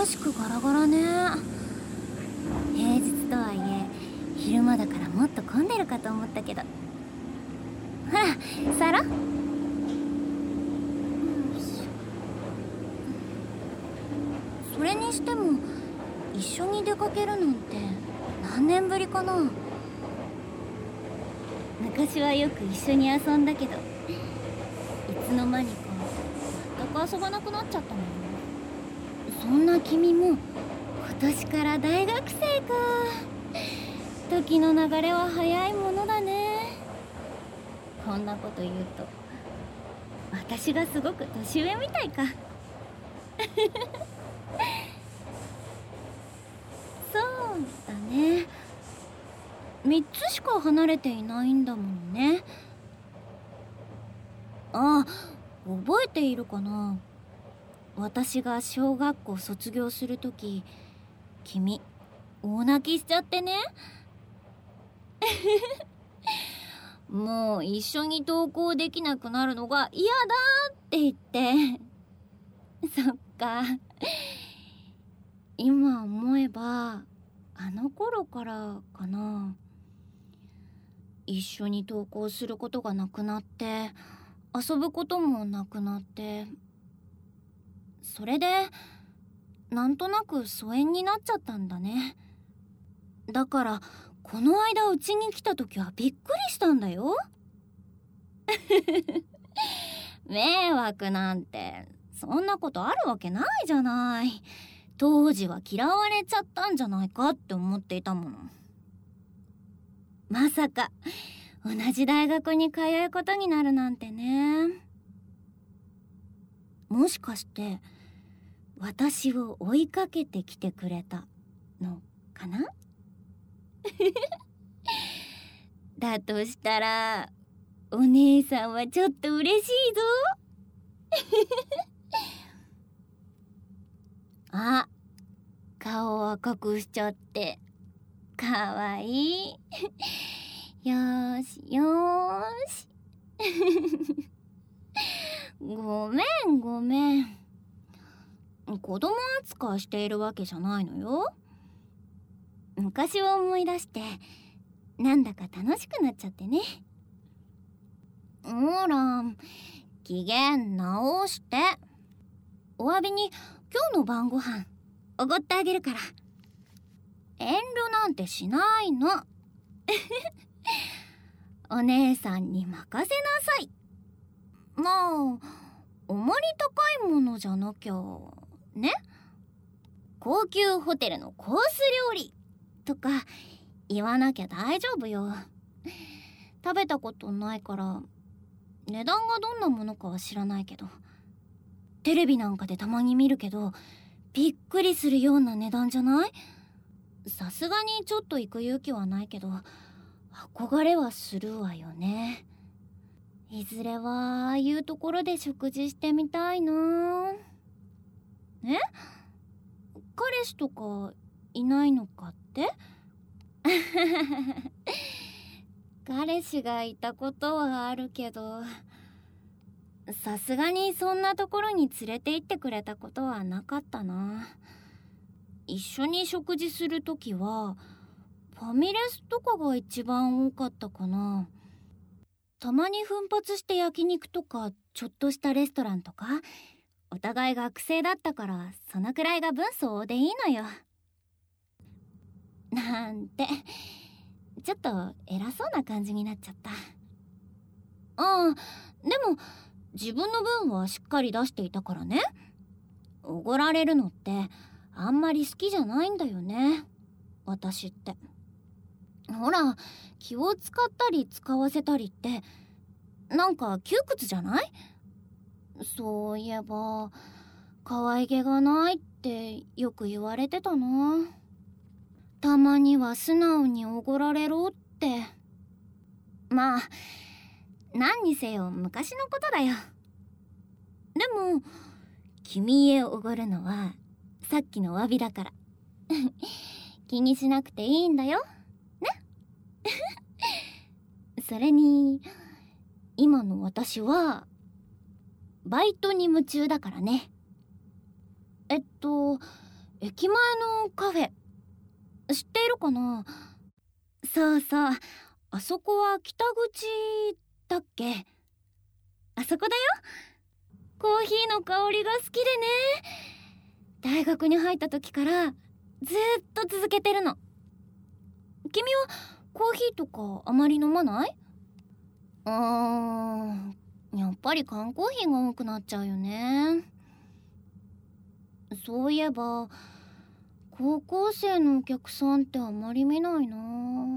珍しくガラガラね。平日とはいえ昼間だからもっと混んでるかと思ったけど。ほらサラ、それにしても一緒に出かけるなんて何年ぶりかな。昔はよく一緒に遊んだけど、いつの間にか全く遊ばなくなっちゃったもん。そんな君も今年から大学生か。時の流れは早いものだね。こんなこと言うと私がすごく年上みたいか。そうだね、3つしか離れていないんだもんね。あ、覚えているかな。私が小学校卒業するとき、君大泣きしちゃってね。もう一緒に登校できなくなるのが嫌だって言って。そっか。今思えばあの頃からかな。一緒に登校することがなくなって、遊ぶこともなくなって、それでなんとなく疎遠になっちゃったんだね。だからこの間うちに来た時はびっくりしたんだよ。迷惑なんてそんなことあるわけないじゃない。当時は嫌われちゃったんじゃないかって思っていたもの。まさか同じ大学に通うことになるなんてね。もしかして私を追いかけてきてくれたのかな。だとしたらお姉さんはちょっと嬉しいぞ。あ、顔を赤くしちゃってかわいい。よーしよーし。ごめんごめん。子供扱いしているわけじゃないのよ。昔を思い出してなんだか楽しくなっちゃってね。ほら、機嫌直して。お詫びに今日の晩ご飯おごってあげるから。遠慮なんてしないの。お姉さんに任せなさい。まあおもり高いものじゃなきゃね。高級ホテルのコース料理とか言わなきゃ大丈夫よ。食べたことないから値段がどんなものかは知らないけど、テレビなんかでたまに見るけどびっくりするような値段じゃない？さすがにちょっと行く勇気はないけど憧れはするわよね。いずれはああいうところで食事してみたいな。え？彼氏とかいないのかって？彼氏がいたことはあるけど、さすがにそんなところに連れて行ってくれたことはなかったな。一緒に食事するときはファミレスとかが一番多かったかな。たまに奮発して焼肉とかちょっとしたレストランとか、お互い学生だったからそのくらいが分相応でいいのよ。なんてちょっと偉そうな感じになっちゃった。ああ、でも自分の分はしっかり出していたからね。おごられるのってあんまり好きじゃないんだよね、私って。ほら、気を使ったり使わせたりってなんか窮屈じゃない？そういえば可愛げがないってよく言われてたな。たまには素直におごられろって。まあ何にせよ昔のことだよ。でも君へおごるのはさっきの詫びだから気にしなくていいんだよね。それに今の私はバイトに夢中だからね。 駅前のカフェ知っているかな？そうそう、あそこは北口だっけ？あそこだよ。コーヒーの香りが好きでね、大学に入った時からずっと続けてるの。君はコーヒーとかあまり飲まない？やっぱり缶コーヒーが多くなっちゃうよね。そういえば高校生のお客さんってあまり見ないな。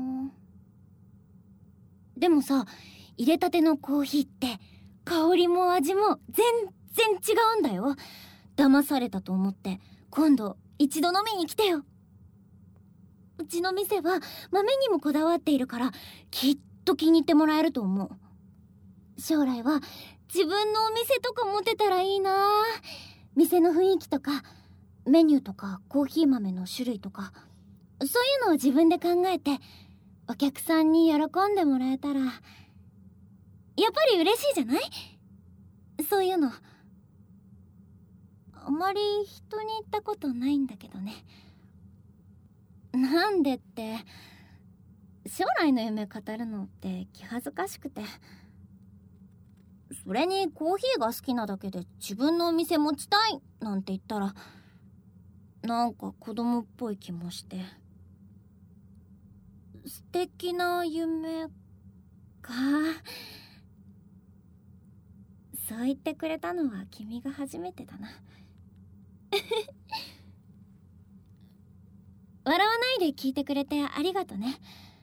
でもさ、入れたてのコーヒーって香りも味も全然違うんだよ。騙されたと思って今度一度飲みに来てよ。うちの店は豆にもこだわっているからきっと気に入ってもらえると思う。将来は自分のお店とか持てたらいいな。店の雰囲気とかメニューとかコーヒー豆の種類とか、そういうのを自分で考えてお客さんに喜んでもらえたらやっぱり嬉しいじゃない？そういうのあまり人に言ったことないんだけどね。なんでって将来の夢語るのって気恥ずかしくて。それにコーヒーが好きなだけで自分のお店持ちたいなんて言ったらなんか子供っぽい気もして。素敵な夢か。そう言ってくれたのは君が初めてだな。笑わないで聞いてくれてありがとね。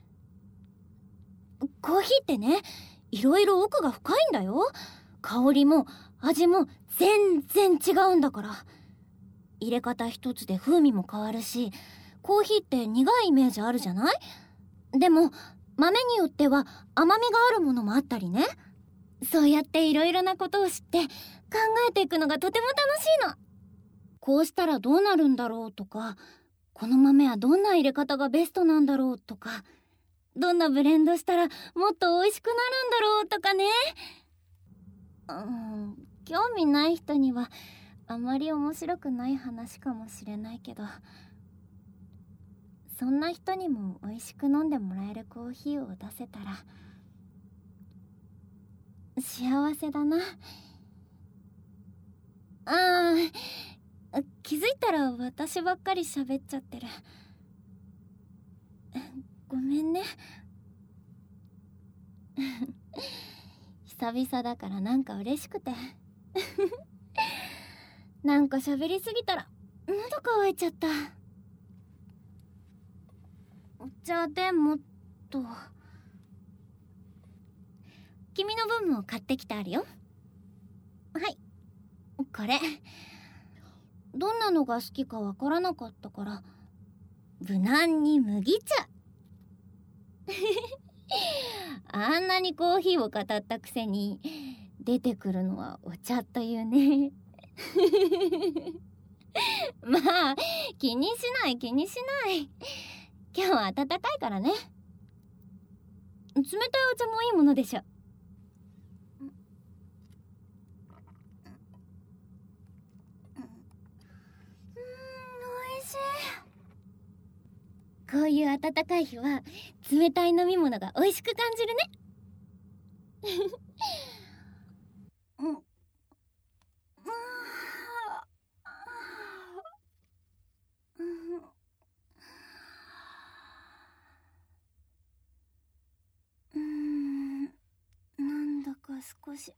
コーヒーってね、いろいろ奥が深いんだよ。香りも味も全然違うんだから。入れ方一つで風味も変わるし、コーヒーって苦いイメージあるじゃない？でも豆によっては甘みがあるものもあったりね。そうやっていろいろなことを知って考えていくのがとても楽しいの。こうしたらどうなるんだろうとか、この豆はどんな入れ方がベストなんだろうとか、どんなブレンドしたらもっと美味しくなるんだろうとかね。興味ない人にはあまり面白くない話かもしれないけど、そんな人にも美味しく飲んでもらえるコーヒーを出せたら幸せだな。気づいたら私ばっかり喋っちゃってる。ごめんね。久々だからなんか嬉しくて。なんか喋りすぎたら喉乾いちゃった。じゃあでも君の分も買ってきてあるよ。はい、これ。どんなのが好きかわからなかったから無難に麦茶。あんなにコーヒーを語ったくせに出てくるのはお茶というね。まあ気にしない気にしない。今日は暖かいからね。冷たいお茶もいいものでしょ。おいしい。こういう暖かい日は冷たい飲み物が美味しく感じるね。なんだか少し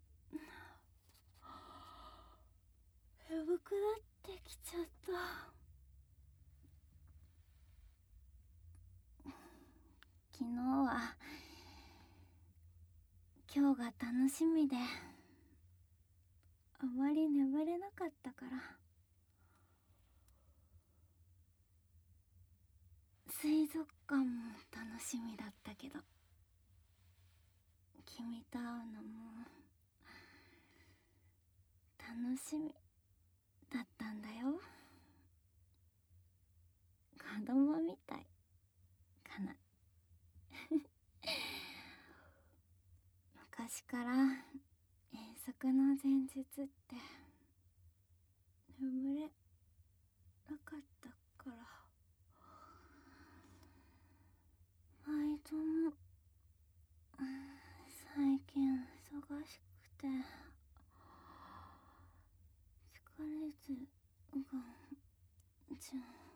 眠くなってきちゃった。昨日は今日が楽しみであまり眠れなかったから。水族館も楽しみだったけど君と会うのも楽しみだったんだよ。子供みたいかな。昔から遠足の前日って眠れなかっとも最近忙しくて疲れてがじゃ